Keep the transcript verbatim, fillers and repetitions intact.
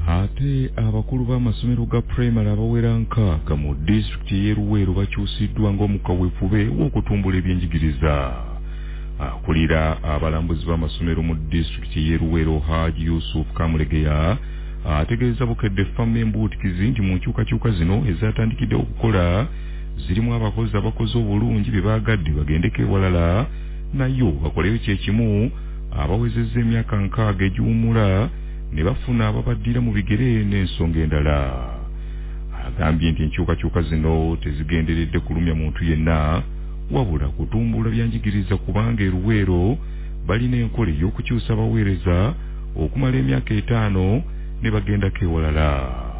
Ate abakulu b'amasomero ga primary abawera nkaaga mu district y'e Luweero bakyusiddwa ng'omukawefube w'okutumbula ebyenjigiriza. Akulira abalambuzi b'amasomero mu district y'e Luweero Haji Yusuf Kamulegeya ategeeza bukedde ffamu embuutikizi nti mu nkyukakyuka zino ezatandikidde okukola zirimu abakozi abakoze obulungi bye baagadde bagendeko ewalala nayo bakoleyo kyekimu abawezezza emyaka nkaaga egiwummula ne bafuna ababaddira mu bigere n'ensonga endala. Agambye nti enkyukakyuka zino tezigenderedde kulumya muntu yenna wabula kutumbula byanjigiriza kubanga e Luweero balina enkola ey'okukyusa abaweereza okumala emyaka etaano ne bagendako ewalala.